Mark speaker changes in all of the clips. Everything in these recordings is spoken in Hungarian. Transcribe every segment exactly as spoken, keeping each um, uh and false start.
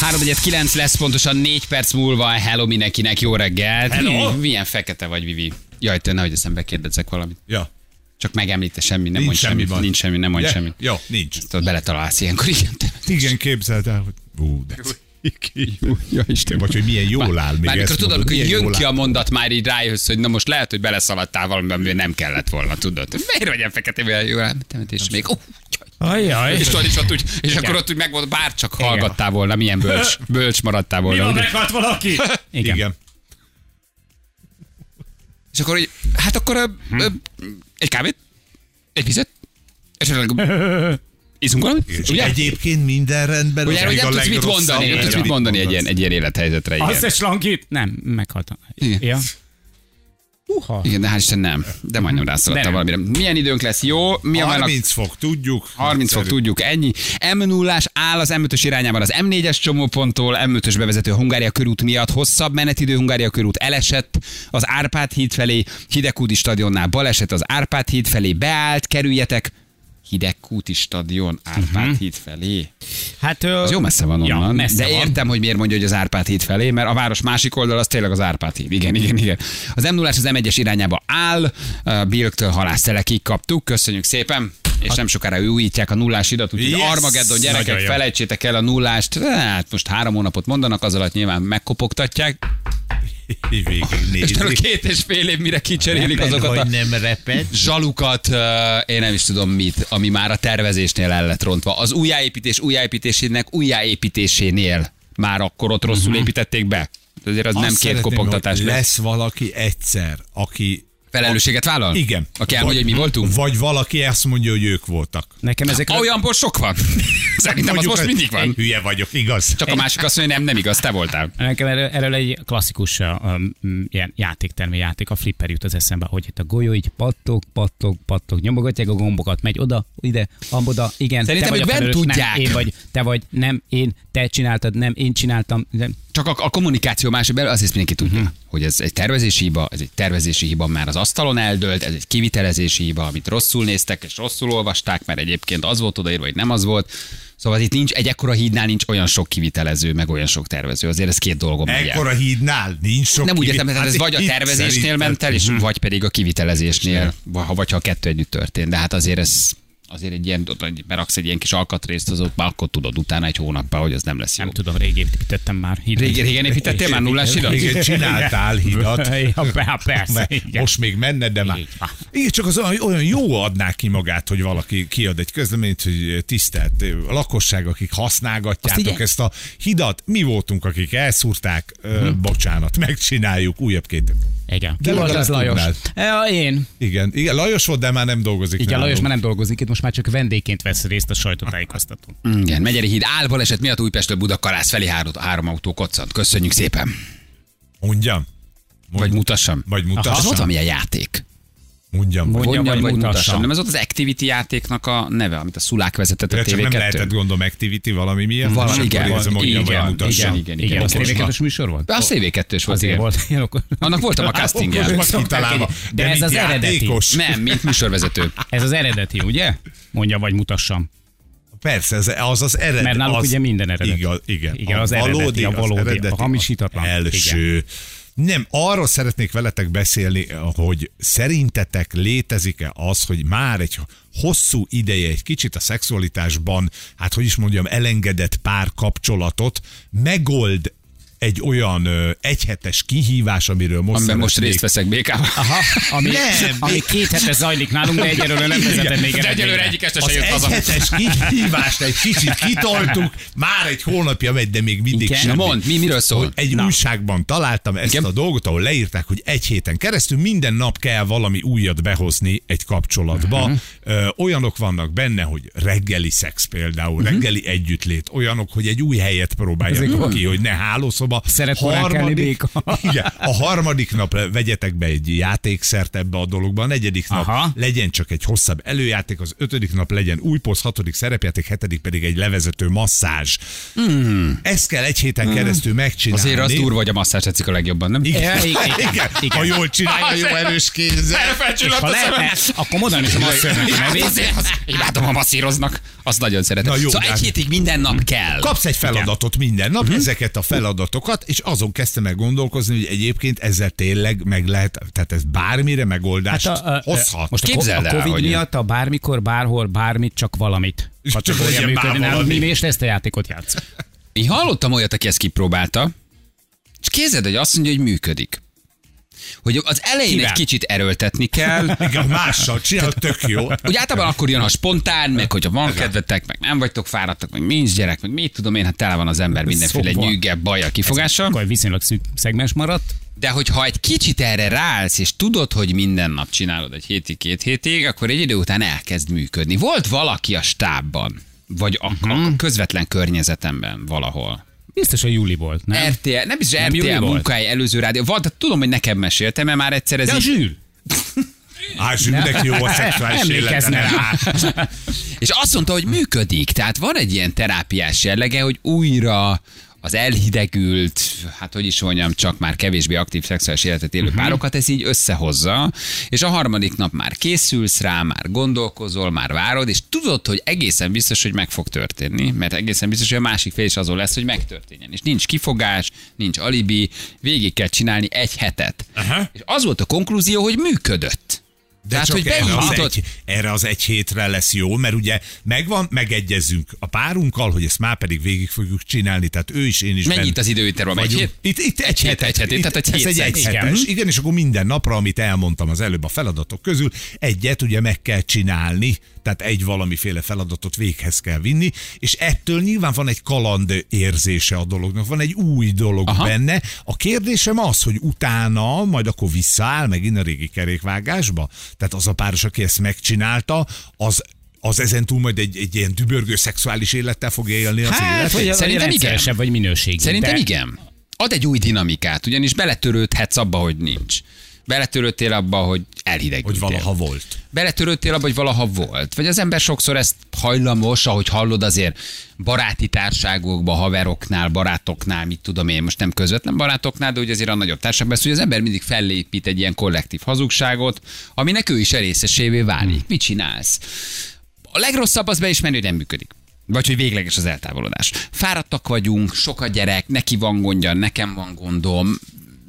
Speaker 1: három kilenc lesz pontosan négy perc múlva. Hello mindenkinek, jó reggelt.
Speaker 2: Hello.
Speaker 1: Milyen fekete vagy, Vivi? Jaj, te nehogy eszembe kérdezzek valamit.
Speaker 2: Ja.
Speaker 1: Csak megemlíte semmi, nem
Speaker 2: Nincs
Speaker 1: mondj
Speaker 2: semmi
Speaker 1: semmit.
Speaker 2: van.
Speaker 1: Nincs semmi, nem mondj
Speaker 2: Ja,
Speaker 1: semmit.
Speaker 2: jó, nincs.
Speaker 1: Tudod, beletalálsz ilyenkor, igen.
Speaker 2: Igen, képzeld el, hogy... Ú, de...
Speaker 1: Ja, Isten.
Speaker 2: Vagy hogy milyen jól áll még.
Speaker 1: Már mikor
Speaker 2: ezt
Speaker 1: tudod,
Speaker 2: mondod,
Speaker 1: hogy
Speaker 2: milyen
Speaker 1: jön
Speaker 2: jól
Speaker 1: ki a
Speaker 2: áll.
Speaker 1: mondat, már így rájössz, hogy na most lehet, hogy beleszaladtál valamiben, amiben nem kellett volna, tudod. Miért vagy ilyen feketével jól áll? És még... Oh,
Speaker 3: Ajjaj.
Speaker 1: és, és, ott úgy, és
Speaker 3: Igen.
Speaker 1: akkor ott úgy megvolt, bár csak hallgattál volna, milyen bölcs, bölcs maradtál
Speaker 3: Mi
Speaker 1: volna.
Speaker 3: van,
Speaker 1: ugye?
Speaker 3: meghalt valaki? Igen.
Speaker 2: Igen.
Speaker 1: És akkor, hogy, hát akkor ö, ö, egy kávét, egy vizet, esetleg iszunk valamit,
Speaker 2: És
Speaker 1: ugye?
Speaker 2: egyébként minden rendben.
Speaker 1: Ugye,
Speaker 2: az
Speaker 1: hogy
Speaker 2: még
Speaker 1: nem
Speaker 2: a
Speaker 1: tudsz mit
Speaker 2: legrosszabb,
Speaker 1: mondani, nem tudsz mit mondani egy ilyen, egy ilyen élethelyzetre. Igen.
Speaker 3: Azt egy slankit? Nem, meghaltam.
Speaker 1: Igen.
Speaker 3: Ja. Uha.
Speaker 1: Igen, de hál' Isten nem. De majdnem rászaladtál
Speaker 3: De nem.
Speaker 1: valamire. Milyen időnk lesz? Jó? Mi a
Speaker 2: harminc fok, tudjuk.
Speaker 1: harminc fok, tudjuk, ennyi. em nullás áll az em ötös irányában az em négyes csomóponttól, em ötös bevezető a Hungária körút miatt, hosszabb menetidő Hungária körút elesett, az Árpád híd felé, Hidegkúti stadionnál baleset, az Árpád híd felé beállt, kerüljetek, Hidegkúti stadion, Árpád uh-huh. híd felé.
Speaker 3: Hát, ö...
Speaker 1: Az jó messze van onnan,
Speaker 3: ja, messze
Speaker 1: de
Speaker 3: van.
Speaker 1: értem, hogy miért mondja, hogy az Árpád híd felé, mert a város másik oldal az tényleg az Árpád híd. Igen, igen, igen. Az em nullás az em egyes irányába áll, Bilktől Halásztelekig kaptuk, köszönjük szépen. És nem sokára újítják a nullás idat, úgyhogy
Speaker 2: Yes!
Speaker 1: Armageddon gyerekek,
Speaker 2: Nagyon jó.
Speaker 1: felejtsétek el a nullást. Hát most három hónapot mondanak, az alatt nyilván megkopogtatják.
Speaker 2: Végig
Speaker 1: És talán
Speaker 2: nézni.
Speaker 1: két és fél év mire kicserélik azokat a
Speaker 2: nem reped.
Speaker 1: zsalukat, uh, én nem is tudom mit, ami már a tervezésnél el lett rontva. Az újjáépítés újjáépítésének újjáépítésénél már akkor ott rosszul
Speaker 2: Mhm.
Speaker 1: építették be. Azért az
Speaker 2: Azt
Speaker 1: nem két
Speaker 2: szeretném,
Speaker 1: kopogtatás.
Speaker 2: hogy
Speaker 1: lesz.
Speaker 2: lesz valaki egyszer, aki...
Speaker 1: Felelősséget vállal?
Speaker 2: Igen.
Speaker 1: Aki elmondja, hogy mi voltunk?
Speaker 2: Vagy valaki azt mondja, hogy ők voltak.
Speaker 3: Nekem ezek...
Speaker 1: Olyanból sok van. Szerintem az
Speaker 2: Mondjuk,
Speaker 1: most
Speaker 2: hogy
Speaker 1: mindig van.
Speaker 2: Hülye vagyok, igaz?
Speaker 1: Csak a másik azt mondja, hogy nem, nem igaz, te voltál.
Speaker 3: Nekem erről, erről egy klasszikus uh, um, ilyen játéktermi játék, a flipper jut az eszembe, hogy itt a golyó így pattog, pattog, pattog, nyomogatják a gombokat, megy oda, ide, amoda, igen.
Speaker 1: Szerintem
Speaker 3: te vagy
Speaker 1: ők
Speaker 3: a
Speaker 1: bent
Speaker 3: felelős,
Speaker 1: tudják.
Speaker 3: Nem, én vagy, te vagy, nem, én, te csináltad, nem, én csináltam. Nem.
Speaker 1: Csak a, a kommunikáció más, belül azt hisz mindenki tudja, uh-huh. hogy ez egy tervezési hiba, ez egy tervezési hiba, már az asztalon eldőlt, ez egy kivitelezési hiba, amit rosszul néztek és rosszul olvasták, mert egyébként az volt odaírva, vagy nem az volt. Szóval itt nincs, egy ekkora hídnál nincs olyan sok kivitelező, meg olyan sok tervező. Azért ez két dolgon megy el.
Speaker 2: Ekkora hídnál nincs sok
Speaker 1: Nem úgy
Speaker 2: kivi-
Speaker 1: értem, tehát
Speaker 2: Hát
Speaker 1: ez vagy a
Speaker 2: itt
Speaker 1: tervezésnél
Speaker 2: szerintem-
Speaker 1: ment el, és
Speaker 2: Mhm.
Speaker 1: vagy pedig a kivitelezésnél, vagy vagy ha a kettő együtt történt. De hát azért ez azért egy ilyen, beraksz egy ilyen kis alkatrészt, azok már akkor tudod utána egy hónapban, hogy az nem lesz jó.
Speaker 3: Nem tudom, rég építettem már. Híd.
Speaker 1: Régen, régen építettél már nullás hidat?
Speaker 2: Igen, csináltál hidat.
Speaker 3: Ja, persze,
Speaker 2: Mert
Speaker 3: igen.
Speaker 2: most még menne, de már.
Speaker 3: Így van.
Speaker 2: Igen, csak az olyan, olyan jó adná ki magát, hogy valaki kiad egy közleményt, hogy tisztelt a lakosság, akik használgatjátok
Speaker 3: Azt
Speaker 2: ezt a hidat, mi voltunk, akik elszúrták, uh-huh. bocsánat, megcsináljuk újabb két.
Speaker 3: Igen.
Speaker 2: De
Speaker 3: Ki volt
Speaker 2: legalább
Speaker 3: az Lajos?
Speaker 2: tudnád.
Speaker 3: Ja, én.
Speaker 2: Igen, igen, Lajos volt, de már nem dolgozik.
Speaker 3: Igen, Lajos
Speaker 2: nálunk.
Speaker 3: már nem dolgozik itt, most már csak vendégként vesz részt a sajtótájékoztatón.
Speaker 1: Igen, Megyeri híd áll baleset miatt Újpestről Budakalász felé három, három autó koccant. Köszönjük szépen.
Speaker 2: Mondjam.
Speaker 1: Vagy mutassam.
Speaker 2: Vagy
Speaker 1: Az volt
Speaker 2: mutassam.
Speaker 1: valamilyen játék.
Speaker 2: Mondjam.
Speaker 3: Mondjam,
Speaker 2: Mondjam.
Speaker 3: vagy
Speaker 1: vagy
Speaker 3: mutassam.
Speaker 1: mutassam. Nem ez volt az Activity játéknak a neve, amit a Szulák vezetett a
Speaker 2: Ja, csak
Speaker 1: té vé
Speaker 2: nem
Speaker 1: kettőn?
Speaker 2: lehetett gondolom Activity valami miatt.
Speaker 1: Valami,
Speaker 2: és
Speaker 1: igen,
Speaker 2: akkor ez mondjam,
Speaker 1: igen,
Speaker 2: vagy mutassam.
Speaker 1: igen, igen,
Speaker 3: Igen,
Speaker 1: igen.
Speaker 3: az
Speaker 1: Okos
Speaker 3: tévékettős műsor volt?
Speaker 1: A té vé kettős volt,
Speaker 3: Azért
Speaker 1: igen.
Speaker 3: volt. Én akkor-
Speaker 1: Annak voltam a castingja.
Speaker 2: Okos vagy kitalálva.
Speaker 3: De ez
Speaker 2: mint
Speaker 3: az eredeti.
Speaker 2: játékos.
Speaker 1: Nem, mint műsorvezető.
Speaker 3: Ez az eredeti, ugye? Mondja, vagy mutassam.
Speaker 2: Persze, ez, az az eredeti.
Speaker 3: Mert náluk
Speaker 2: az,
Speaker 3: ugye minden eredeti.
Speaker 2: Igaz, igen.
Speaker 3: Igen, az eredeti, a valódi,
Speaker 2: az eredeti,
Speaker 3: a hamisítatlan.
Speaker 2: az első. Nem, arról szeretnék veletek beszélni, hogy szerintetek létezik-e az, hogy már egy hosszú ideje egy kicsit a szexualitásban, hát hogy is mondjam, elengedett pár kapcsolatot megold egy olyan ö, egyhetes kihívás, amiről most
Speaker 1: Amiben most
Speaker 2: szeretnék-
Speaker 1: részt veszek békával.
Speaker 3: Aha, ami,
Speaker 2: Nem.
Speaker 3: ami két hete zajlik nálunk, de egyelőre nem vezetem még
Speaker 1: De egyelőre
Speaker 3: eredményre.
Speaker 1: egyik este se
Speaker 2: Az
Speaker 1: jött haza.
Speaker 2: egyhetes kihívást egy kicsit kitoltuk, már egy hónapja megy, de még mindig
Speaker 3: Igen.
Speaker 1: Na
Speaker 2: semmi.
Speaker 1: mondd, mi, miről szól?
Speaker 2: Egy
Speaker 3: Na.
Speaker 2: újságban találtam ezt
Speaker 1: Igen.
Speaker 2: a dolgot, ahol leírták, hogy egy héten keresztül minden nap kell valami újat behozni egy kapcsolatba.
Speaker 1: Mhm.
Speaker 2: Ö, olyanok vannak benne, hogy reggeli szex például, reggeli együttlét, olyanok, hogy egy új helyet próbáljanak ki, hogy ne hálószoba, dologba.
Speaker 3: Szeret korán kelni béka.
Speaker 2: Igen, a harmadik nap vegyetek be egy játékszert ebbe a dologba, a negyedik nap
Speaker 3: Aha.
Speaker 2: legyen csak egy hosszabb előjáték, az ötödik nap legyen új poszt, hatodik szerepjáték, hetedik pedig egy levezető masszázs. Mm. Ezt kell egy héten keresztül megcsinálni.
Speaker 1: Azért az durva, hogy a masszázs tetszik a legjobban, nem?
Speaker 2: Igen,
Speaker 3: Ja, igen,
Speaker 2: igen, igen.
Speaker 3: igen.
Speaker 2: Ha jól csinálja, jó erős kézzel.
Speaker 3: És ha lehetne, akkor mondanom is a masszörnek a nevét.
Speaker 1: Azért, az, imádom, ha masszíroznak. Azt nagyon szeretem.
Speaker 2: Na jó,
Speaker 1: szóval
Speaker 2: de-
Speaker 1: egy hétig minden nap kell.
Speaker 2: Kapsz egy feladatot minden nap, uh-huh. ezeket a feladatokat, és azon kezdtem meg gondolkozni, hogy egyébként ezzel tényleg meg lehet, tehát ez bármire megoldást
Speaker 3: Hát a- a-
Speaker 2: hozhat.
Speaker 3: Most a,
Speaker 1: Képzeld
Speaker 3: a
Speaker 1: el,
Speaker 3: Covid
Speaker 1: hogy-
Speaker 3: miatt a bármikor, bárhol, bármit, csak valamit.
Speaker 2: És csak
Speaker 3: Kategória
Speaker 2: legyen már
Speaker 3: működni,
Speaker 2: valami.
Speaker 3: mi és ezt a játékot játsz.
Speaker 1: Én hallottam olyat, aki ezt kipróbálta, és képzeld, hogy azt mondja, hogy működik. Hogy az elején
Speaker 3: Kivel?
Speaker 1: egy kicsit erőltetni kell.
Speaker 2: Igen, mással csinál, tök jó.
Speaker 1: Ugye általában akkor jön a spontán, meg hogyha van kedvetek, meg nem vagytok fáradtak, meg nincs gyerek, meg mit tudom én, hát tele van az ember mindenféle
Speaker 3: Szóval.
Speaker 1: nyűge, bajjal, kifogással.
Speaker 3: Akkor viszonylag szűk szegmens maradt.
Speaker 1: De hogyha egy kicsit erre ráállsz, és tudod, hogy minden nap csinálod egy hétig, két hétig, akkor egy idő után elkezd működni. Volt valaki a stábban, vagy a,
Speaker 3: Mhm.
Speaker 1: a közvetlen környezetemben valahol.
Speaker 3: Biztos a Júli volt, nem?
Speaker 1: er té el, nem biztos,
Speaker 3: Nem
Speaker 1: er té el
Speaker 3: Júli volt?
Speaker 1: munkahely, előző rádió. Van, tehát tudom, hogy nekem meséltem, mert már egyszer ez
Speaker 3: De a
Speaker 1: így...
Speaker 3: Zsül.
Speaker 2: Á, Zsülnek jó a szexuális
Speaker 3: Emlékezne
Speaker 2: élete.
Speaker 3: rá.
Speaker 1: És azt mondta, hogy működik. Tehát van egy ilyen terápiás jellege, hogy újra az elhidegült, hát hogy is mondjam, csak már kevésbé aktív szexuális életet élő uh-huh. párokat ez így összehozza, és a harmadik nap már készülsz rá, már gondolkozol, már várod, és tudod, hogy egészen biztos, hogy meg fog történni, mert egészen biztos, hogy a másik fél is azon lesz, hogy megtörténjen. És nincs kifogás, nincs alibi, végig kell csinálni egy hetet.
Speaker 2: Aha.
Speaker 1: És az volt a konklúzió, hogy működött.
Speaker 2: De
Speaker 1: Tehát,
Speaker 2: csak
Speaker 1: hogy
Speaker 2: erre az,
Speaker 1: beindítod...
Speaker 2: egy, erre az egy hétre lesz jó, mert ugye megvan, megegyezünk a párunkkal, hogy ezt már pedig végig fogjuk csinálni, tehát ő is, én is.
Speaker 1: Mennyit
Speaker 2: bent
Speaker 1: az időintervall? Egy
Speaker 2: vagyunk.
Speaker 1: hét?
Speaker 2: Itt, itt egy
Speaker 1: hét, egy hét,
Speaker 2: Itt-
Speaker 1: tehát egy
Speaker 2: ez egy
Speaker 1: hétszer.
Speaker 2: egy
Speaker 1: Igen.
Speaker 2: hetes, igen, és akkor minden napra, amit elmondtam az előbb a feladatok közül, egyet ugye meg kell csinálni, tehát egy valamiféle feladatot véghez kell vinni, és ettől nyilván van egy kaland érzése a dolognak, van egy új dolog
Speaker 1: Aha.
Speaker 2: benne. A kérdésem az, hogy utána majd akkor visszaáll megint a régi kerékvágásba, tehát az a páros, aki ezt megcsinálta, az az ezentúl majd egy, egy ilyen dübörgő szexuális élettel fogja élni az
Speaker 3: Hát,
Speaker 2: életet?
Speaker 3: vagy
Speaker 1: Szerintem
Speaker 3: Szerintem
Speaker 1: igen.
Speaker 3: rendszeresebb, vagy minőségi.
Speaker 1: Szerintem
Speaker 3: de...
Speaker 1: igen. Ad egy új dinamikát, ugyanis beletörődhetsz abba, hogy nincs. Beletörődtél abba, hogy elhidegültél.
Speaker 2: Hogy valaha volt.
Speaker 1: Beletörődtél abba, hogy valaha volt. Vagy az ember sokszor ezt hajlamos, ahogy hallod azért baráti társágokban, haveroknál, barátoknál, mit tudom én, most nem közvetlen barátoknál, de ugye azért a nagyobb társaságban, hogy az ember mindig fellépít egy ilyen kollektív hazugságot, aminek ő is részesévé válik. Mit csinálsz? A legrosszabb az beismerni, hogy nem működik. Vagy hogy végleges az eltávolodás. Fáradtak vagyunk, sok a gyerek, neki van gondja, nekem van gondom,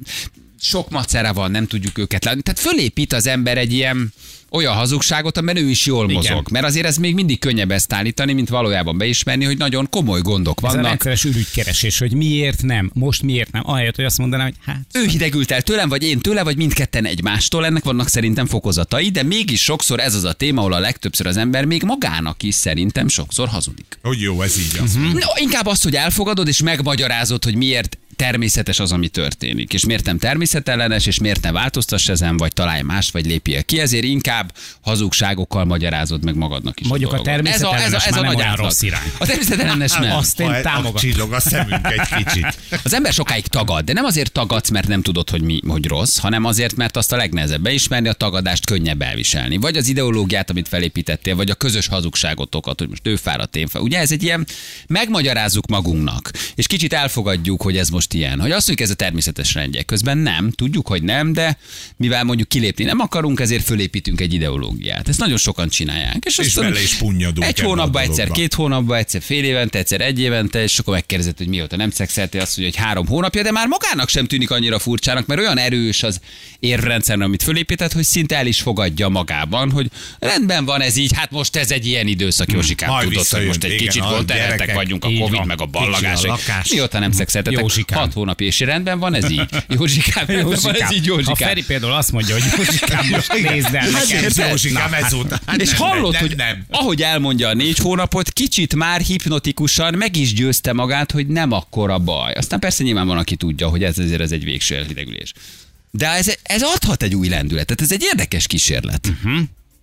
Speaker 1: sok macera van, nem tudjuk őket látni. Tehát fölépít az ember egy ilyen olyan hazugságot, amiben ő is jól
Speaker 3: Igen.
Speaker 1: mozog. Mert azért ez még mindig könnyebb ezt állítani, mint valójában beismerni, hogy nagyon komoly gondok
Speaker 3: Ez a
Speaker 1: vannak.
Speaker 3: rendszeres ürügykeresés, hogy miért nem, most miért nem. Ahelyett, hogy azt mondanám, hogy hát...
Speaker 1: Ő hidegült el tőlem, vagy én tőle, vagy mindketten egymástól, ennek vannak szerintem fokozatai, de mégis sokszor ez az a téma, ahol a legtöbbször az ember még magának is szerintem sokszor hazudik.
Speaker 2: Hogy jó, ez így az.
Speaker 1: No, inkább azt, hogy elfogadod és megmagyarázod, hogy miért természetes az, ami történik, és miért nem természetellenes, és miért ne változtass ezen, vagy találj más, vagy lépjél ki, ezért inkább hazugságokkal magyarázod meg magadnak is.
Speaker 3: Mondjuk a
Speaker 1: dolgot. ez a, ez a,
Speaker 3: természetellenes
Speaker 1: ez a
Speaker 3: már nem
Speaker 1: nagy
Speaker 3: olyan
Speaker 1: átlag.
Speaker 3: rossz irány.
Speaker 1: A természetellenes nem.
Speaker 3: Azt én
Speaker 2: Ha-
Speaker 3: támogatom.
Speaker 2: Csillog a szemünk egy kicsit.
Speaker 1: Az ember sokáig tagad, de nem azért tagadsz, mert nem tudod, hogy mi, hogy rossz, hanem azért, mert azt a legnehezebb beismerni, a tagadást könnyebb elviselni. Vagy az ideológiát, amit felépítettél, vagy a közös hazugságotokat, hogy most ő fáradt, én fel. Ugye ez egy ilyen, megmagyarázzuk magunknak, és kicsit elfogadjuk, hogy ez most ilyen. Hogy azt mondjuk, ez a természetes rendje. Közben nem, tudjuk, hogy nem, de mivel mondjuk kilépni nem akarunk, ezért fölépítünk egy ideológiát. Ezt nagyon sokan csinálják. És,
Speaker 2: És
Speaker 1: aztán
Speaker 2: bele is punnyadunk
Speaker 1: egy
Speaker 2: ebbe a
Speaker 1: hónapban egyszer,
Speaker 2: dologba.
Speaker 1: két hónapban egyszer, fél évente, egyszer egy évente, és akkor megkérdezett, hogy mióta nem szexeltél, azt mondja, hogy három hónapja, de már magának sem tűnik annyira furcsának, mert olyan erős az érrendszer, amit fölépített, hogy szinte el is fogadja magában, hogy rendben van ez így, hát most ez egy ilyen időszak, Józsikám,
Speaker 2: Majd
Speaker 1: tudod, hogy
Speaker 2: visszajön,
Speaker 1: most egy
Speaker 2: igen,
Speaker 1: kicsit
Speaker 2: a
Speaker 1: gondterheltek
Speaker 2: gyerekek.
Speaker 1: vagyunk, a
Speaker 3: Így
Speaker 1: Covid,
Speaker 3: van.
Speaker 1: meg a
Speaker 2: Kicsi a
Speaker 1: ballagás.
Speaker 2: lakás.
Speaker 1: Mióta nem szexeltetek,
Speaker 3: Józsikám.
Speaker 1: hat hónap és rendben van ez így. Józsikám, rendben van ez így,
Speaker 3: Ha
Speaker 1: Józsikám.
Speaker 3: Feri például azt mondja, hogy Józsikám, most nézd el nekem.
Speaker 2: Ezért Józsikám ezután.
Speaker 1: És
Speaker 2: Nem,
Speaker 1: hallod,
Speaker 2: nem,
Speaker 1: hogy
Speaker 2: nem.
Speaker 1: ahogy elmondja a négy hónapot, kicsit már hipnotikusan meg is győzte magát, hogy nem akkora baj. Aztán persze nyilván van, aki tudja, hogy ez azért ez egy végső elhidegülés. De ez, ez adhat egy új lendületet, ez egy érdekes kísérlet. Uh-huh.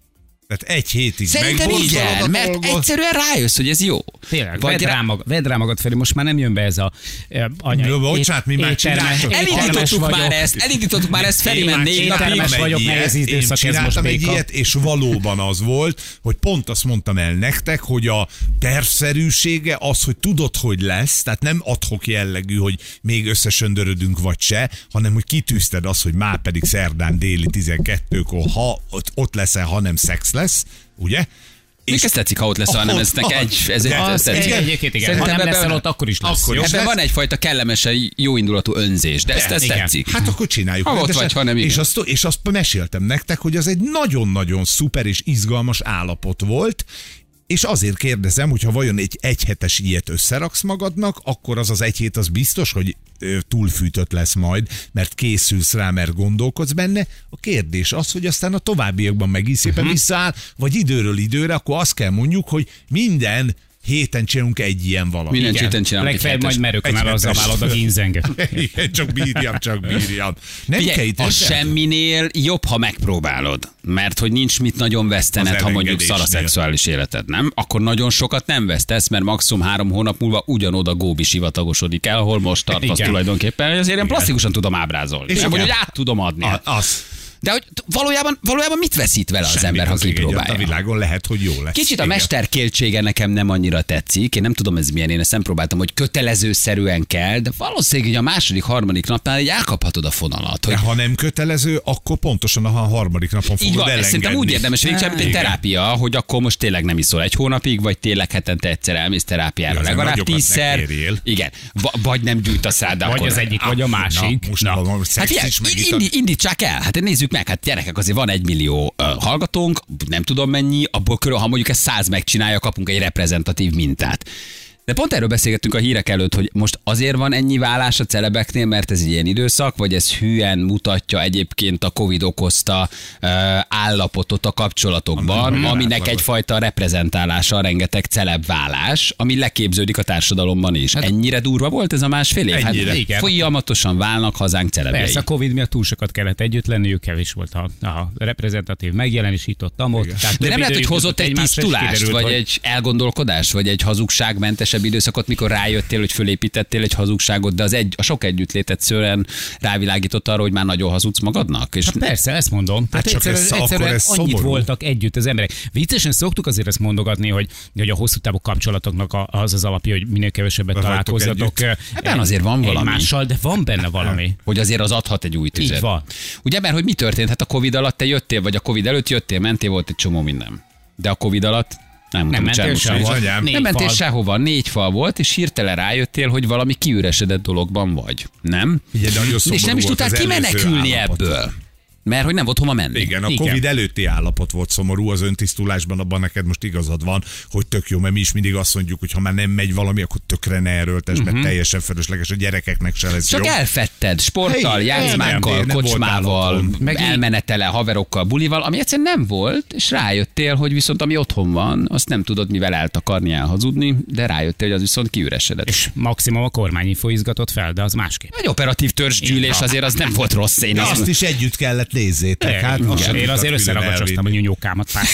Speaker 2: Tehát egy hétig
Speaker 1: Szerintem igen, mert
Speaker 2: dolgot.
Speaker 1: egyszerűen rájössz, hogy ez jó.
Speaker 3: Tényleg,
Speaker 1: Vagy
Speaker 3: vedd rá, magad, vedd rá magad, Feri, most már nem jön be ez a eh, anya.
Speaker 2: Jó, bocsánat, mi már
Speaker 3: éttermes-
Speaker 2: csináltuk.
Speaker 3: éttermes
Speaker 1: Elindítottuk
Speaker 3: vagyok.
Speaker 1: már ezt, elindítottuk már ezt, Feri
Speaker 2: Én
Speaker 1: ment
Speaker 2: már
Speaker 1: négy
Speaker 2: csináltam
Speaker 1: napig.
Speaker 3: éttermes
Speaker 2: egy
Speaker 3: vagyok,
Speaker 2: ilyet,
Speaker 3: nehéz időszak,
Speaker 2: én
Speaker 3: ez most
Speaker 2: csináltam egy
Speaker 3: béka.
Speaker 2: ilyet, és valóban az volt, hogy pont azt mondtam el nektek, hogy a tervszerűsége az, hogy tudod, hogy lesz, tehát nem adhok jellegű, hogy még összesöndörödünk vagy se, hanem hogy kitűzted azt, hogy már pedig szerdán déli tizenkettőkor, ha ott, ott leszel, ha nem szex lesz, ugye?
Speaker 1: Még ez tetszik, ha ott lesz, hanem ez neked egy, ez,
Speaker 2: De
Speaker 1: ez,
Speaker 2: az
Speaker 1: ez
Speaker 3: Egy,
Speaker 1: tetszik.
Speaker 3: egyébként igen, ha
Speaker 1: Szerintem
Speaker 3: nem
Speaker 1: ebben-
Speaker 3: leszel ott, akkor is lesz.
Speaker 2: Akkor
Speaker 3: jó?
Speaker 2: is.
Speaker 1: Ebben
Speaker 2: lesz.
Speaker 1: van egyfajta kellemesen jóindulatú önzés, de ezt, ezt
Speaker 3: igen.
Speaker 1: tetszik.
Speaker 2: Hát akkor csináljuk.
Speaker 1: Ha ott
Speaker 2: rendesen.
Speaker 1: vagy, ha nem, igen.
Speaker 2: és, azt, és azt meséltem nektek, hogy az egy nagyon-nagyon szuper és izgalmas állapot volt, és azért kérdezem, hogy ha vajon egy egyhetes ilyet összeraksz magadnak, akkor az az egy hét az biztos, hogy ö, túlfűtött lesz majd, mert készülsz rá, mert gondolkodsz benne. A kérdés az, hogy aztán a továbbiakban megint szépen uh-huh. visszaáll, vagy időről időre, akkor azt kell mondjuk, hogy minden héten csinálunk egy ilyen valamit.
Speaker 1: Minden
Speaker 3: Igen.
Speaker 1: héten csinálunk egy
Speaker 3: Legfeljebb majd
Speaker 1: hetes.
Speaker 3: merőkön
Speaker 2: Egy
Speaker 3: azzal
Speaker 2: hetes.
Speaker 3: válod a ginzenget.
Speaker 2: Igen, csak bírjam, csak bírjam. Nem kell
Speaker 1: Figyelj,
Speaker 2: itt
Speaker 1: a
Speaker 2: össze-
Speaker 1: semminél jobb, ha megpróbálod. Mert hogy nincs mit nagyon vesztened,
Speaker 2: Az
Speaker 1: ha mondjuk
Speaker 2: elengedésnél.
Speaker 1: szar a szexuális életed, nem? Akkor nagyon sokat nem vesztesz, mert maximum három hónap múlva ugyanoda Góbi sivatagosodik el, ahol most tartasz
Speaker 3: Igen.
Speaker 1: tulajdonképpen, hogy azért én plastikusan tudom ábrázolni. És
Speaker 2: igen.
Speaker 1: hogy át tudom adni.
Speaker 2: A- Az.
Speaker 1: De hogy valójában, valójában mit veszít vele az
Speaker 2: Semmit,
Speaker 1: ember, ha
Speaker 2: az ég egyet
Speaker 1: kipróbálja?
Speaker 2: A világon lehet, hogy jó lesz.
Speaker 1: Kicsit a
Speaker 2: Igen.
Speaker 1: mesterkéltsége nekem nem annyira tetszik. Én nem tudom, ez milyen, én ezt nem próbáltam, hogy kötelezőszerűen kell, de valószínűleg így a második, harmadik napnál így elkaphatod a fonalat. Hogy
Speaker 2: De ha nem kötelező, akkor pontosan a harmadik napon
Speaker 1: így
Speaker 2: fogod
Speaker 1: van, ez
Speaker 2: elengedni.
Speaker 1: szerintem úgy érdemes végig, mint egy
Speaker 2: Igen.
Speaker 1: terápia, hogy akkor most tényleg nem iszol egy hónapig, vagy tényleg hetente egyszer elmész terápiára,
Speaker 2: Jó, azért
Speaker 1: legalább
Speaker 2: nagyokat ne
Speaker 1: tízszer.
Speaker 2: kérjél.
Speaker 1: Igen, Va- vagy nem gyűjt a szád, de
Speaker 3: Vagy
Speaker 1: akkor
Speaker 3: az egyik, vagy a másik.
Speaker 2: Na, most
Speaker 3: Na.
Speaker 2: na.
Speaker 1: Hát
Speaker 2: Szex
Speaker 1: figyelj,
Speaker 2: is meg itt
Speaker 1: indi,
Speaker 2: a...
Speaker 1: indítsák el, hát nézzük meg, hát gyerekek, azért van egy millió uh, hallgatónk, nem tudom mennyi, abból körül, ha mondjuk ezt száz megcsinálja, kapunk egy reprezentatív mintát. De pont erről beszélgettünk a hírek előtt, hogy most azért van ennyi vállás a celebeknél, mert ez egy ilyen időszak, vagy ez hülyen mutatja egyébként a Covid okozta uh, állapotot a kapcsolatokban,
Speaker 2: Ami-
Speaker 1: aminek
Speaker 2: ami-
Speaker 1: egyfajta reprezentálása, rengeteg celebválás, ami leképződik a társadalomban is. Ennyire durva volt ez a másfél év?
Speaker 2: Ennyire.
Speaker 1: Hát,
Speaker 3: Igen.
Speaker 1: folyamatosan válnak hazánk celebjei.
Speaker 3: Persze, a Covid miatt túl sokat kellett együtt lenniük, kevés volt a, a reprezentatív megjelenés itt ott, ott. Tehát
Speaker 1: De nem
Speaker 3: több
Speaker 1: lehet, hogy
Speaker 3: idő
Speaker 1: hozott
Speaker 3: jutott
Speaker 1: egy
Speaker 3: egymásra, és
Speaker 1: tisztulást,
Speaker 3: kiderült,
Speaker 1: vagy
Speaker 3: hogy-
Speaker 1: egy elgondolkodást, vagy egy hazugságmentesebb időszakot, mikor rájöttél, hogy fölépítettél egy hazugságot, de az egy, a sok együttlétet szőren rávilágított arra, hogy már nagyon hazudsz magadnak. És
Speaker 3: Hát persze, ezt mondom. Tehát
Speaker 2: csak
Speaker 3: egyszerűen,
Speaker 2: ez- akkor
Speaker 3: egyszerűen
Speaker 2: ez
Speaker 3: annyit
Speaker 2: szomorú.
Speaker 3: voltak együtt az emberek. Viccesen szoktuk azért ezt mondogatni, hogy, hogy a hosszú távú kapcsolatoknak a- az az alapja, hogy minél kevesebbet
Speaker 2: Vagytok
Speaker 3: találkozzatok
Speaker 2: együtt.
Speaker 1: Ebben azért van valami.
Speaker 3: egymással, de van benne valami.
Speaker 1: hogy azért az adhat egy új tüzet.
Speaker 3: Így van.
Speaker 1: Ugye, mert hogy mi történt? Hát a Covid alatt te jöttél, vagy a Covid előtt jöttél, mentél, volt egy csomó minden. De a Covid alatt nem,
Speaker 3: Nem
Speaker 1: tudom,
Speaker 3: mentél
Speaker 1: semmi.
Speaker 3: sehova.
Speaker 2: anyám.
Speaker 3: Négy
Speaker 1: Nem mentél
Speaker 3: fal.
Speaker 1: sehova, négy fal volt, és hirtelen rájöttél, hogy valami kiüresedett dologban vagy. Nem?
Speaker 2: Ugye, nagyon
Speaker 1: És
Speaker 2: szomorú
Speaker 1: nem is
Speaker 2: volt
Speaker 1: tudtál
Speaker 2: az előző
Speaker 1: kimenekülni
Speaker 2: állapot.
Speaker 1: ebből. Mert hogy nem volt hova menni.
Speaker 2: Igen, a
Speaker 3: Igen.
Speaker 2: Covid előtti állapot volt szomorú, az öntisztulásban abban neked most igazad van, hogy tök jó, mert mi is mindig azt mondjuk, hogy ha már nem megy valami, akkor tökre ne erőltes, mert teljesen felesleges, a gyerekeknek se lesz
Speaker 1: Csak
Speaker 2: jó.
Speaker 1: elfetted sporttal,
Speaker 2: Hey,
Speaker 1: játszmákkal,
Speaker 2: nem, nem
Speaker 1: kocsmával,
Speaker 2: voltál otthon.
Speaker 3: Meg így-
Speaker 1: elmenetele, haverokkal, bulival, ami egyszerűen nem volt, és rájöttél, hogy viszont ami otthon van, azt nem tudod mivel eltakarni, elhazudni, de rájöttél, hogy az viszont kiüresedett.
Speaker 3: És maximum a kormányinfo izgatott fel, de az másképp.
Speaker 1: Egy operatív törzsgyűlés azért az nem volt rossz. Én
Speaker 2: De
Speaker 1: azt
Speaker 2: azt is együtt kellett nézzétek. Hát,
Speaker 3: Igen,
Speaker 2: azt sem
Speaker 3: én
Speaker 2: tudtak
Speaker 3: azért
Speaker 2: külön
Speaker 3: összeragacsoztam a
Speaker 2: elvinni.
Speaker 3: nyúnyókámat pár.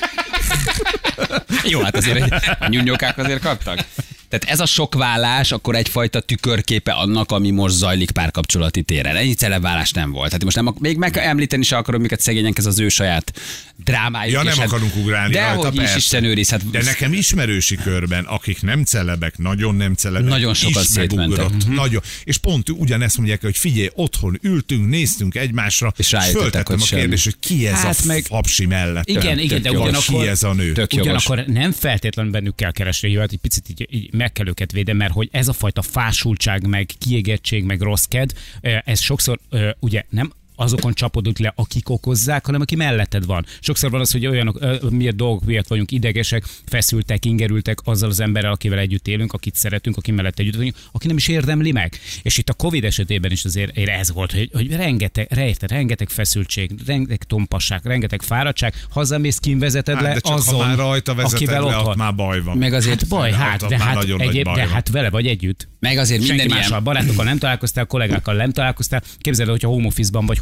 Speaker 1: Jó, hát azért egy- a nyúnyókák azért kaptak. Tehát ez a sok vállás akkor egyfajta tükörképe annak, ami most zajlik párkapcsolati téren. Ennyi celebvállás nem volt. Tehát most nem, ak- még meg említeni se akarom, miket szegények, ez az ő saját drámájuk.
Speaker 2: Ja,
Speaker 1: és
Speaker 2: nem
Speaker 1: hát-
Speaker 2: akarunk ugrálni
Speaker 1: de
Speaker 2: rajta,
Speaker 1: hogy is
Speaker 2: persze.
Speaker 1: Isten őriz, hát
Speaker 2: De nekem ismerősi körben, akik nem celebek, nagyon nem celebek,
Speaker 1: Nagyon sokan
Speaker 2: is
Speaker 1: szétmentek.
Speaker 2: megugrott.
Speaker 1: Mhm.
Speaker 2: Nagyon. És pont ugyanezt mondják, hogy figyelj, otthon ültünk, néztünk egymásra,
Speaker 1: És rájöttetek,
Speaker 2: föltettem
Speaker 1: hogy
Speaker 2: a
Speaker 1: semmi.
Speaker 2: kérdést, hogy ki ez
Speaker 3: Hát
Speaker 2: a
Speaker 3: meg-
Speaker 2: fapsi mellett.
Speaker 3: Igen, igen, de
Speaker 1: jogos.
Speaker 3: ugyanakkor...
Speaker 2: Ki ez a nő?
Speaker 1: Tök jogos.
Speaker 3: Ugyanakkor nem feltétlenül bennük kell keresni, jó, hát egy picit így, így meg kell őket védeni, mert hogy ez a fajta fásultság, meg kiégettség, meg rossz kedv, ez sokszor ö, ugye nem azokon csapódik le, akik okozzák, hanem aki melletted van. Sokszor van az, hogy olyanok, ö, miért dolgok miatt vagyunk idegesek, feszültek, ingerültek azzal az emberrel, akivel együtt élünk, akit szeretünk, aki mellett együtt vagyunk, aki nem is érdemli meg. És itt a Covid esetében is azért ez volt, hogy, hogy rengeteg, rejte, rengeteg feszültség, rengeteg tompasság, rengeteg fáradtság, hazamész, kinvezeted
Speaker 2: Hát,
Speaker 3: le
Speaker 2: de csak
Speaker 3: azon,
Speaker 2: ha már rajta vezeted
Speaker 3: akivel
Speaker 2: le,
Speaker 3: ott
Speaker 2: ott
Speaker 3: van.
Speaker 2: már baj van.
Speaker 1: meg azért,
Speaker 3: Hát baj,
Speaker 2: Ott
Speaker 3: hát,
Speaker 2: ott
Speaker 3: de
Speaker 2: már
Speaker 3: hát,
Speaker 2: nagyon nagy
Speaker 3: egyéb,
Speaker 2: baj
Speaker 3: de
Speaker 2: van.
Speaker 3: hát vele vagy együtt.
Speaker 1: meg azért minden
Speaker 3: Senki
Speaker 1: ilyen...
Speaker 3: mással, barátokkal nem találkoztál, kollégákkal nem találkoztál. Képzeld el, hogyha home office-ban vagy,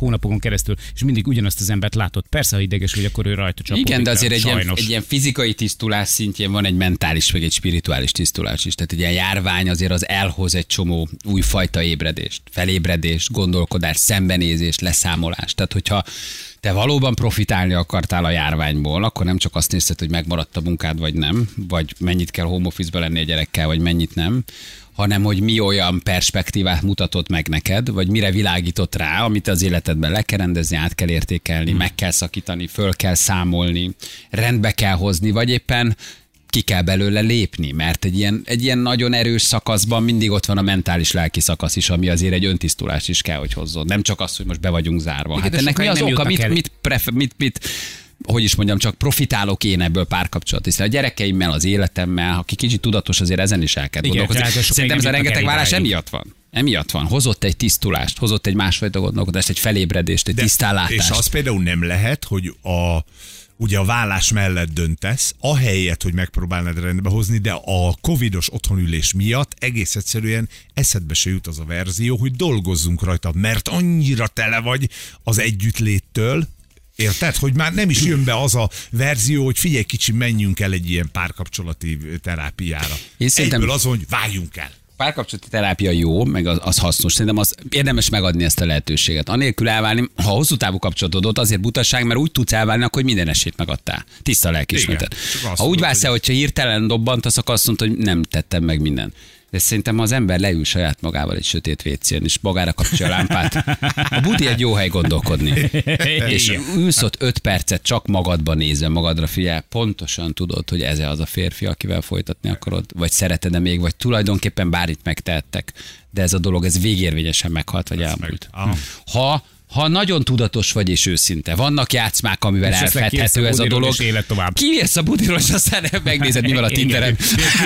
Speaker 3: hónapokon keresztül, és mindig ugyanazt az embert látod. Persze, ha ideges vagy, akkor ő rajta csapódik.
Speaker 1: Igen, de azért egy ilyen,
Speaker 3: Sajnos.
Speaker 1: egy ilyen fizikai tisztulás szintjén van egy mentális, meg egy spirituális tisztulás is. Tehát egy ilyen járvány azért az elhoz egy csomó újfajta ébredést, felébredést, gondolkodást, szembenézést, leszámolást. Tehát, hogyha te valóban profitálni akartál a járványból, akkor nem csak azt nézted, hogy megmaradt a munkád, vagy nem, vagy mennyit kell home office-ba lenni a gyerekkel, vagy mennyit nem, hanem hogy mi olyan perspektívát mutatott meg neked, vagy mire világított rá, amit az életedben le kell rendezni, át kell értékelni, hmm. meg kell szakítani, föl kell számolni, rendbe kell hozni, vagy éppen ki kell belőle lépni, mert egy ilyen, egy ilyen nagyon erős szakaszban mindig ott van a mentális lelki szakasz is, ami azért egy öntisztulást is kell, hogy hozzon. Nem csak az, hogy most be vagyunk zárva.
Speaker 3: Igen,
Speaker 1: Hát
Speaker 3: de
Speaker 1: ennek mi
Speaker 3: sokáig
Speaker 1: az
Speaker 3: nem
Speaker 1: oka, mit,
Speaker 3: jutnak el.
Speaker 1: mit, pref, mit, mit, hogy is mondjam, csak profitálok én ebből párkapcsolat. Hiszen a gyerekeimmel, az életemmel, aki kicsit tudatos, azért ezen is el kell
Speaker 3: Igen,
Speaker 1: gondolkozni.
Speaker 3: tehát sokáig
Speaker 1: Szerintem ez
Speaker 3: nem
Speaker 1: a
Speaker 3: jutnak
Speaker 1: rengeteg
Speaker 3: el
Speaker 1: válás
Speaker 3: idáig.
Speaker 1: emiatt van. Emiatt van. Hozott egy tisztulást, hozott egy másfajta gondolkodást, egy felébredést, egy tisztállátást.
Speaker 2: És az például nem lehet, hogy a ugye a vállás mellett döntesz, ahelyett, hogy megpróbálnád rendbe hozni, de a covidos otthonülés miatt egész egyszerűen eszedbe se jut az a verzió, hogy dolgozzunk rajta, mert annyira tele vagy az együttléttől, érted? Hogy már nem is jön be az a verzió, hogy figyelj kicsi, menjünk el egy ilyen párkapcsolati terápiára.
Speaker 1: Én szerintem-
Speaker 2: Egyből azon, hogy váljunk el.
Speaker 1: Párkapcsolati terápia jó, meg az, az hasznos. Szerintem az érdemes megadni ezt a lehetőséget. Anélkül elválni, ha hosszú távú kapcsolatod ott, azért butaság, mert úgy tudsz elválni, akkor hogy minden esélyt megadtál. Tiszta lelkiismereted.
Speaker 2: Igen, csak azt
Speaker 1: Ha úgy
Speaker 2: mondod,
Speaker 1: válsz el, hogyha hirtelen dobbantasz, akkor azt mondod, hogy nem tettem meg mindent. De szerintem ha az ember leül saját magával egy sötét vécén, és magára kapcsolja a lámpát, a budi egy jó hely gondolkodni. És ülsz ott öt percet csak magadba nézve, magadra figyel, pontosan tudod, hogy ez az a férfi, akivel folytatni akarod, vagy szereted-e még, vagy tulajdonképpen bármit megtehettek, de ez a dolog, ez végérvényesen meghalt, vagy elmúlt.
Speaker 2: Aha.
Speaker 1: Ha ha nagyon tudatos vagy és őszinte, vannak játszmák, amivel
Speaker 3: És aztán kiérsz
Speaker 1: elfedhető
Speaker 3: a
Speaker 1: ez a
Speaker 3: budiról,
Speaker 1: dolog.
Speaker 3: és élet tovább.
Speaker 1: Kiérsz a budiról, és aztán megnézed, mi van a Tinderen.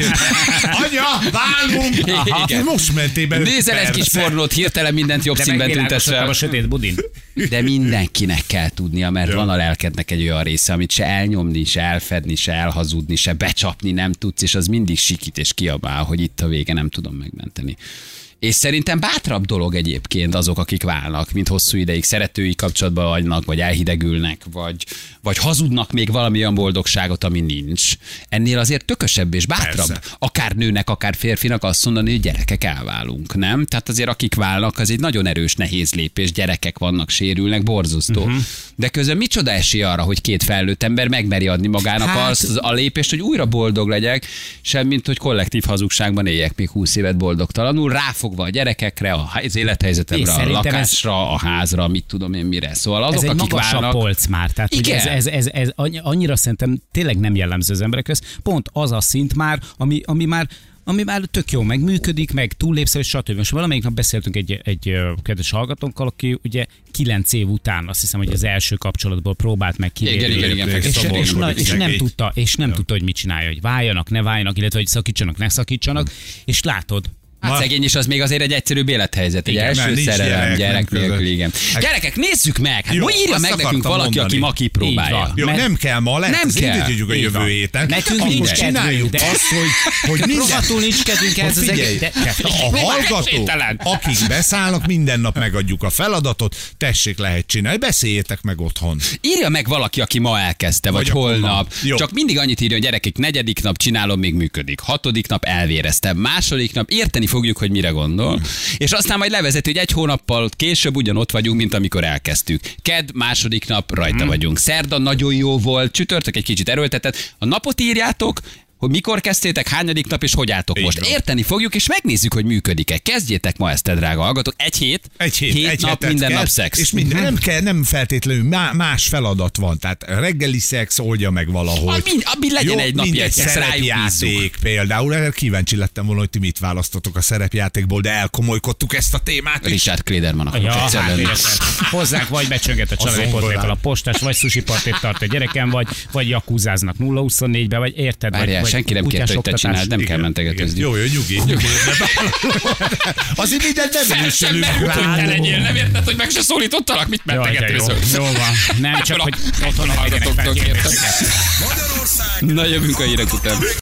Speaker 2: Anya, váljunk!
Speaker 1: Igen.
Speaker 2: Most mentél be.
Speaker 1: Nézel egy kis pornót, hirtelen mindent jobb
Speaker 3: De
Speaker 1: színben tüntesz
Speaker 3: megvilágosodtam
Speaker 1: fel.
Speaker 3: a sötét budin.
Speaker 1: De mindenkinek kell tudnia, mert
Speaker 2: Ja.
Speaker 1: van a lelkednek egy olyan része, amit se elnyomni, se elfedni, se elhazudni, se becsapni nem tudsz, és az mindig sikít és kiabál, hogy itt a vége, nem tudom megmenteni. És szerintem bátrabb dolog egyébként azok, akik válnak, mint hosszú ideig szeretői kapcsolatban vagynak, vagy elhidegülnek, vagy, vagy hazudnak még valamilyen boldogságot, ami nincs. Ennél azért tökösebb és bátrabb,
Speaker 2: Persze.
Speaker 1: akár nőnek, akár férfinak azt mondani, hogy gyerekek, elválunk, nem? Tehát azért akik válnak, az egy nagyon erős, nehéz lépés, gyerekek vannak, sérülnek, borzasztó. Uh-huh. De közben micsoda esély arra, hogy két felnőtt ember megmeri adni magának hát... azt a lépést, hogy újra boldog legyek, semmint, hogy kollektív hazugságban éljek még húsz évet boldogtalanul, ráfogva a gyerekekre, az élethelyzetemre,
Speaker 3: És
Speaker 1: a
Speaker 3: szerintem
Speaker 1: lakásra, a házra, mit tudom én mire. Szóval azok,
Speaker 3: Ez egy
Speaker 1: akik
Speaker 3: magasabb
Speaker 1: válnak...
Speaker 3: polc már. Tehát hogy ez,
Speaker 1: Igen.
Speaker 3: ez, ez, ez annyira szerintem tényleg nem jellemző az emberek közt. Pont az a szint már, ami, ami már ami már tök jó, meg működik, meg túllépsz, és stb. Most valamelyik nap beszéltünk egy, egy ö, kedves hallgatónkkal, aki ugye kilenc év után azt hiszem, hogy az első kapcsolatból próbált meg
Speaker 1: Igen,
Speaker 3: kilépni.
Speaker 1: igen, igen,
Speaker 3: és,
Speaker 1: fekete
Speaker 3: és, és,
Speaker 2: szabadon
Speaker 3: na, és nem
Speaker 2: szegény.
Speaker 3: tudta, és nem tudta, hogy mit csinálja, hogy váljanak, ne váljanak, illetve hogy szakítsanak, ne szakítsanak, és látod,
Speaker 1: Hát
Speaker 2: Ma-
Speaker 1: szegény is az még azért egy egyszerűbb élethelyzet. Egy
Speaker 2: Igen, mert
Speaker 1: első
Speaker 2: nincs
Speaker 1: szerelem,
Speaker 2: gyerek,
Speaker 1: gyerek
Speaker 2: nem
Speaker 1: nélkül,
Speaker 2: között.
Speaker 1: igen.
Speaker 2: Hát-
Speaker 1: Gyerekek, nézzük meg! Hát
Speaker 2: Jó,
Speaker 1: hogy írja
Speaker 2: azt
Speaker 1: meg nekünk
Speaker 2: akartam
Speaker 1: valaki,
Speaker 2: mondani.
Speaker 1: aki ma
Speaker 3: Így
Speaker 1: kipróbálja.
Speaker 3: van.
Speaker 2: Jó,
Speaker 3: Mert-
Speaker 2: nem kell ma, lehet,
Speaker 1: Nem
Speaker 2: ezt
Speaker 1: kell.
Speaker 2: indítjuk a
Speaker 3: Így
Speaker 2: jövő
Speaker 3: van.
Speaker 2: héten.
Speaker 3: Nekünk
Speaker 2: Akkor
Speaker 3: nincs
Speaker 2: csináljuk
Speaker 3: kedvünk, de-
Speaker 2: azt, hogy, hogy minden...
Speaker 3: rohadtul nincs kedvünk ehhez az
Speaker 2: Figyelj,
Speaker 3: egész. De-
Speaker 2: a hallgatók,
Speaker 1: esélytelen.
Speaker 2: akik beszállnak, minden nap megadjuk a feladatot, tessék, lehet csinálni, beszéljétek meg otthon.
Speaker 1: Írja meg valaki, aki ma elkezdte, vagy,
Speaker 2: Vagy akkor
Speaker 1: holnap.
Speaker 2: ma. Jó.
Speaker 1: Csak mindig annyit írja, hogy gyerekek, negyedik nap csinálom, még működik. Hatodik nap elvéreztem. Második nap érteni fogjuk, hogy mire gondol. És aztán majd levezeti, hogy egy hónappal később ugyanott vagyunk, mint amikor elkezdtük. Kedd, második nap rajta vagyunk. Szerda nagyon jó volt, csütörtök egy kicsit erőltetett. A napot írjátok, hogy mikor kezdtétek, hányadik nap, és hogy álltok
Speaker 2: Így
Speaker 1: most.
Speaker 2: van.
Speaker 1: Érteni fogjuk, és megnézzük, hogy működik-e. Kezdjétek ma ezt, te drága hallgatók. Egy hét,
Speaker 2: Egy hét,
Speaker 1: hét
Speaker 2: egy
Speaker 1: nap,
Speaker 2: hetet
Speaker 1: minden
Speaker 2: kell,
Speaker 1: nap szex.
Speaker 2: És minden, nem kell, nem feltétlenül má- más feladat van. Tehát reggeli szex oldja meg valahogy.
Speaker 1: Ah, mind- ami legyen egy napi egy szex, rájuk bízzuk.
Speaker 2: szerepjáték például. Erre kíváncsi lettem volna, hogy ti mit választotok a szerepjátékból, de elkomolykodtuk ezt a témát is.
Speaker 1: Richard Klederman akarok
Speaker 3: Ja,
Speaker 1: egyszer
Speaker 3: hát
Speaker 1: lenni.
Speaker 3: érted. Hozzánk vagy becsönget a családi
Speaker 2: zongorán.
Speaker 3: portékkal a postás, vagy sushi partét tart a gyerekem, vagy, vagy jakuzáznak nulla huszonnégybe, vagy érted? Vagy,
Speaker 1: Várjál,
Speaker 3: vagy
Speaker 1: senki nem kérte, hogy te
Speaker 3: kutyás
Speaker 1: csináld, nem
Speaker 2: Igen,
Speaker 1: kell mentegetőzni.
Speaker 2: igen. Jó, jó, nyugi, nyugi. Azért mindent nem ülsülünk rád.
Speaker 1: nem érted, hogy meg se szólítottalak, mit
Speaker 3: Jaj, de jó.
Speaker 1: mentegetőzöl.
Speaker 3: Jó van. Nem csak,
Speaker 1: Ebből a-
Speaker 3: hogy otthon
Speaker 1: ebből a
Speaker 3: hallgatóktól
Speaker 1: hallgatóktól
Speaker 3: kértek.
Speaker 1: kértem.
Speaker 4: Magyarország
Speaker 1: Na jövünk a hírek után.